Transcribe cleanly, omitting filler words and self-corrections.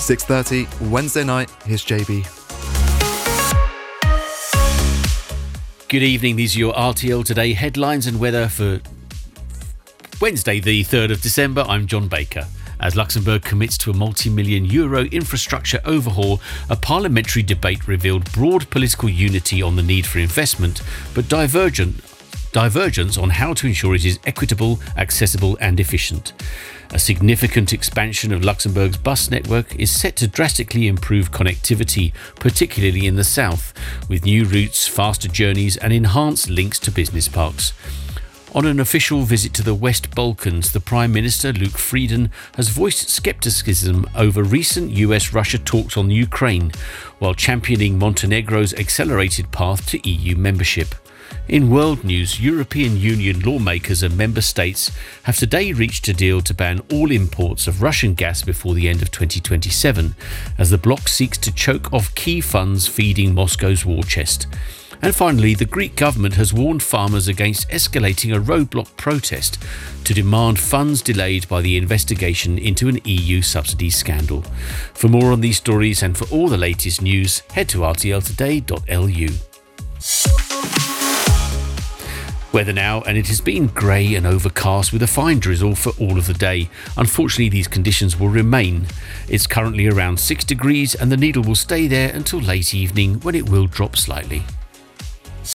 6:30 Wednesday night. Here's JB. Good evening, these are your RTL Today headlines and weather for Wednesday the 3rd of December. I'm John Baker. As Luxembourg commits to a multi-million euro infrastructure overhaul, a parliamentary debate revealed broad political unity on the need for investment, but divergence on how to ensure it is equitable, accessible and efficient. A significant expansion of Luxembourg's bus network is set to drastically improve connectivity, particularly in the south, with new routes, faster journeys and enhanced links to business parks. On an official visit to the West Balkans, the Prime Minister, Luc Frieden, has voiced scepticism over recent US-Russia talks on Ukraine, while championing Montenegro's accelerated path to EU membership. In world news, European Union lawmakers and member states have today reached a deal to ban all imports of Russian gas before the end of 2027, as the bloc seeks to choke off key funds feeding Moscow's war chest. And finally, the Greek government has warned farmers against escalating a roadblock protest to demand funds delayed by the investigation into an EU subsidy scandal. For more on these stories and for all the latest news, head to rtltoday.lu. Weather now, and it has been grey and overcast with a fine drizzle for all of the day. Unfortunately, these conditions will remain. It's currently around 6 degrees and the needle will stay there until late evening when it will drop slightly.